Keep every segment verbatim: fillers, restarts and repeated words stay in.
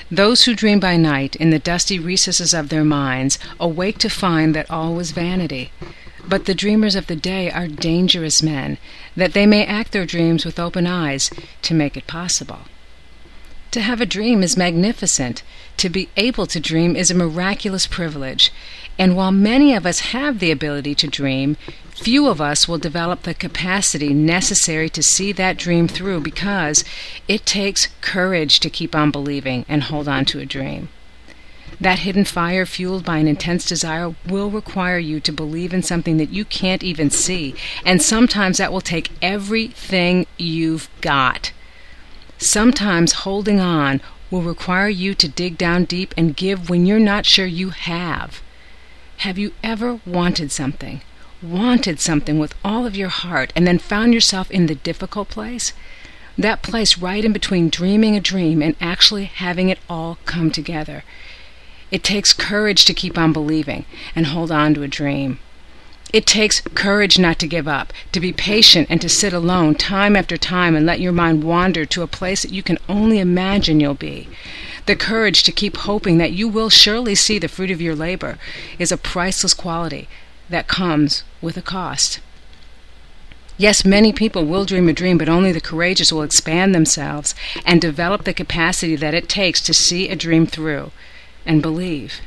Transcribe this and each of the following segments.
Those who dream by night in the dusty recesses of their minds awake to find that all was vanity. But the dreamers of the day are dangerous men, that they may act their dreams with open eyes to make it possible. To have a dream is magnificent. To be able to dream is a miraculous privilege. And while many of us have the ability to dream, few of us will develop the capacity necessary to see that dream through, because it takes courage to keep on believing and hold on to a dream. That hidden fire fueled by an intense desire will require you to believe in something that you can't even see, and sometimes that will take everything you've got. Sometimes holding on will require you to dig down deep and give when you're not sure you have. Have you ever wanted something, wanted something with all of your heart, and then found yourself in the difficult place? That place right in between dreaming a dream and actually having it all come together. It takes courage to keep on believing and hold on to a dream. It takes courage not to give up, to be patient and to sit alone time after time and let your mind wander to a place that you can only imagine you'll be. The courage to keep hoping that you will surely see the fruit of your labor is a priceless quality that comes with a cost. Yes, many people will dream a dream, but only the courageous will expand themselves and develop the capacity that it takes to see a dream through and believe.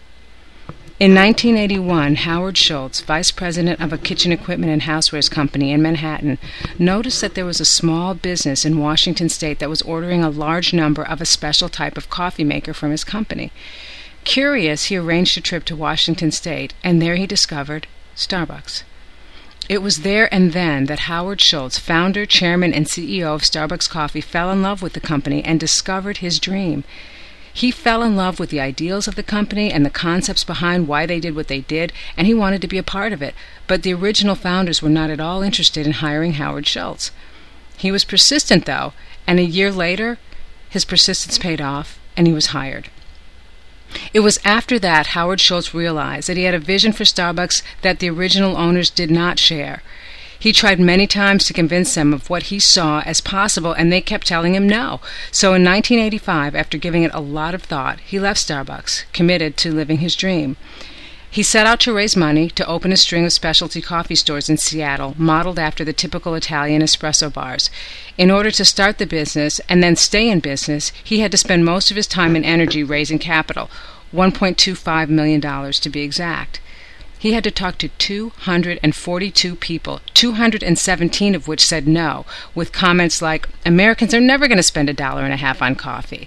In nineteen eighty-one, Howard Schultz, vice president of a kitchen equipment and housewares company in Manhattan, noticed that there was a small business in Washington state that was ordering a large number of a special type of coffee maker from his company. Curious, he arranged a trip to Washington state, and there he discovered Starbucks. It was there and then that Howard Schultz, founder, chairman, and C E O of Starbucks Coffee, fell in love with the company and discovered his dream. He fell in love with the ideals of the company and the concepts behind why they did what they did, and he wanted to be a part of it. But the original founders were not at all interested in hiring Howard Schultz. He was persistent, though, and a year later, his persistence paid off, and he was hired. It was after that Howard Schultz realized that he had a vision for Starbucks that the original owners did not share. He tried many times to convince them of what he saw as possible, and they kept telling him no. So in nineteen eighty-five, after giving it a lot of thought, he left Starbucks, committed to living his dream. He set out to raise money to open a string of specialty coffee stores in Seattle, modeled after the typical Italian espresso bars. In order to start the business and then stay in business, he had to spend most of his time and energy raising capital, one point two five million dollars to be exact. He had to talk to two hundred forty-two people, two hundred seventeen of which said no, with comments like, "Americans are never going to spend a dollar and a half on coffee."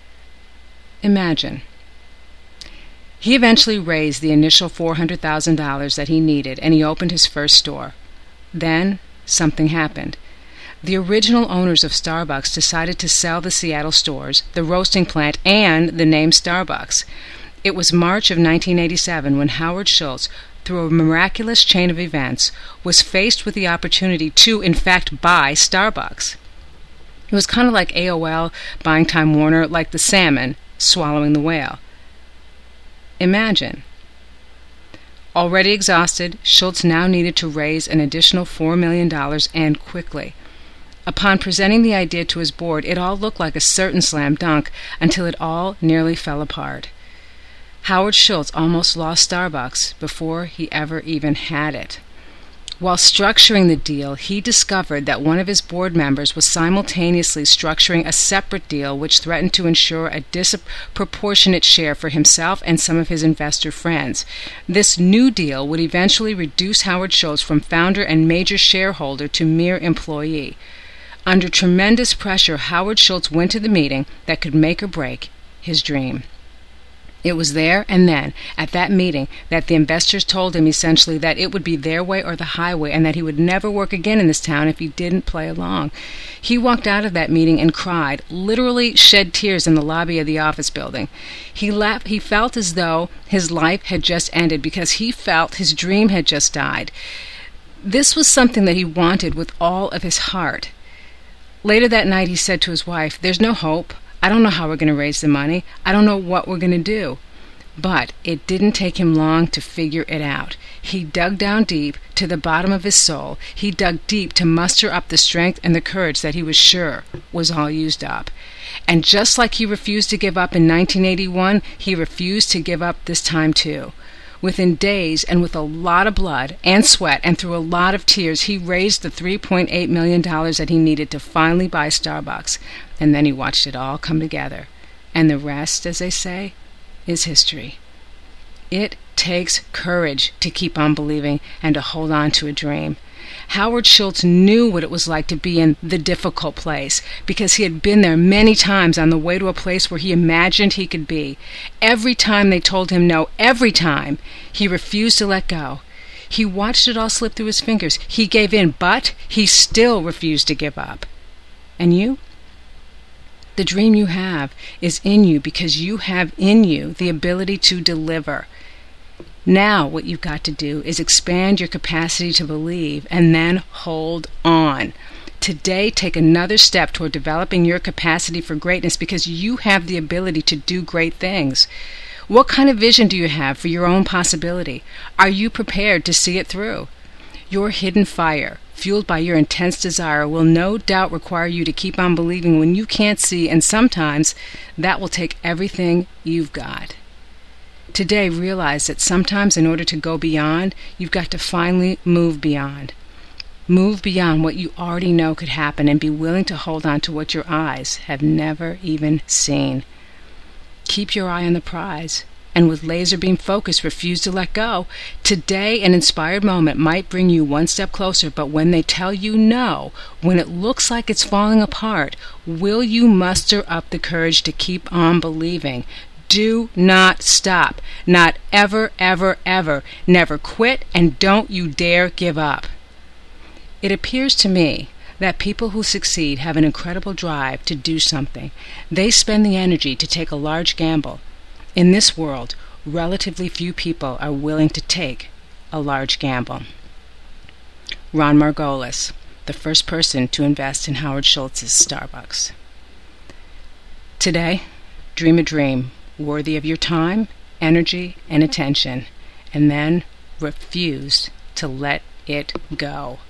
Imagine. He eventually raised the initial four hundred thousand dollars that he needed, and he opened his first store. Then something happened. The original owners of Starbucks decided to sell the Seattle stores, the roasting plant, and the name Starbucks. It was March of nineteen eighty-seven when Howard Schultz, through a miraculous chain of events, was faced with the opportunity to, in fact, buy Starbucks. It was kind of like A O L buying Time Warner, like the salmon swallowing the whale. Imagine. Already exhausted, Schultz now needed to raise an additional four million dollars, and quickly. Upon presenting the idea to his board, it all looked like a certain slam dunk until it all nearly fell apart. Howard Schultz almost lost Starbucks before he ever even had it. While structuring the deal, he discovered that one of his board members was simultaneously structuring a separate deal which threatened to ensure a disproportionate share for himself and some of his investor friends. This new deal would eventually reduce Howard Schultz from founder and major shareholder to mere employee. Under tremendous pressure, Howard Schultz went to the meeting that could make or break his dream. It was there and then, at that meeting, that the investors told him essentially that it would be their way or the highway, and that he would never work again in this town if he didn't play along. He walked out of that meeting and cried, literally shed tears in the lobby of the office building. He laughed, he felt as though his life had just ended because he felt his dream had just died. This was something that he wanted with all of his heart. Later that night he said to his wife, "There's no hope. I don't know how we're going to raise the money. I don't know what we're going to do." But it didn't take him long to figure it out. He dug down deep to the bottom of his soul. He dug deep to muster up the strength and the courage that he was sure was all used up. And just like he refused to give up in nineteen eighty-one, he refused to give up this time too. Within days and with a lot of blood and sweat and through a lot of tears, he raised the three point eight million dollars that he needed to finally buy Starbucks. And then he watched it all come together. And the rest, as they say, is history. It takes courage to keep on believing and to hold on to a dream. Howard Schultz knew what it was like to be in the difficult place because he had been there many times on the way to a place where he imagined he could be. Every time they told him no, every time, he refused to let go. He watched it all slip through his fingers. He gave in, but he still refused to give up. And you? The dream you have is in you because you have in you the ability to deliver. Now what you've got to do is expand your capacity to believe and then hold on. Today, take another step toward developing your capacity for greatness because you have the ability to do great things. What kind of vision do you have for your own possibility? Are you prepared to see it through? Your hidden fire, fueled by your intense desire, will no doubt require you to keep on believing when you can't see, and sometimes that will take everything you've got. Today, realize that sometimes in order to go beyond, you've got to finally move beyond. Move beyond what you already know could happen and be willing to hold on to what your eyes have never even seen. Keep your eye on the prize, and with laser beam focus, refuse to let go. Today, an inspired moment might bring you one step closer, but when they tell you no, when it looks like it's falling apart, will you muster up the courage to keep on believing? Do not stop. Not ever, ever, ever. Never quit, and don't you dare give up. It appears to me that people who succeed have an incredible drive to do something. They spend the energy to take a large gamble. In this world, relatively few people are willing to take a large gamble. Ron Margolis, the first person to invest in Howard Schultz's Starbucks. Today, dream a dream worthy of your time, energy, and attention, and then refuse to let it go.